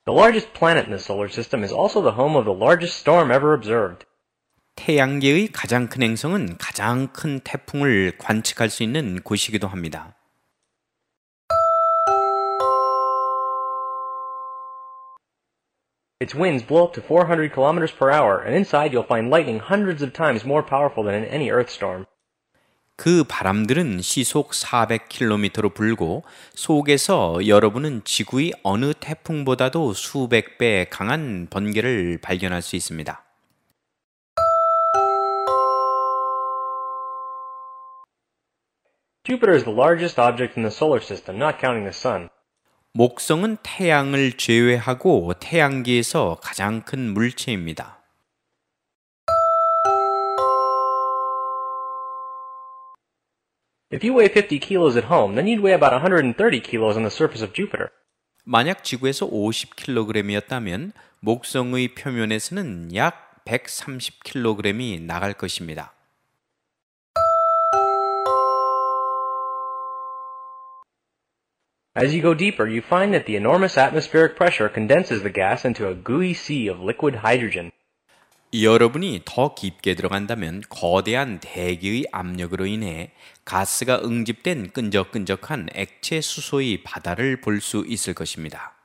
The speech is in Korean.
The largest planet in the solar system is also the home of the largest storm ever observed. 태양계의 가장 큰 행성은 가장 큰 태풍을 관측할 수 있는 곳이기도 합니다. Its winds blow up to 400 kilometers per hour, and inside you'll find lightning hundreds of times more powerful than in any Earth storm. 그 바람들은 시속 400km로 불고 속에서 여러분은 지구의 어느 태풍보다도 수백 배 강한 번개를 발견할 수 있습니다. Jupiter is the largest object in the solar system, not counting the sun. 목성은 태양을 제외하고 태양계에서 가장 큰 물체입니다. If you weigh 50 kilos at home, then you'd weigh about 130 kilos on the surface of Jupiter. 만약 지구에서 50kg이었다면 목성의 표면에서는 약 130kg이 나갈 것입니다. As you go deeper, you find that the enormous atmospheric pressure condenses the gas into a gooey sea of liquid hydrogen. 여러분이 더 깊게 들어간다면 거대한 대기의 압력으로 인해 가스가 응집된 끈적끈적한 액체 수소의 바다를 볼 수 있을 것입니다.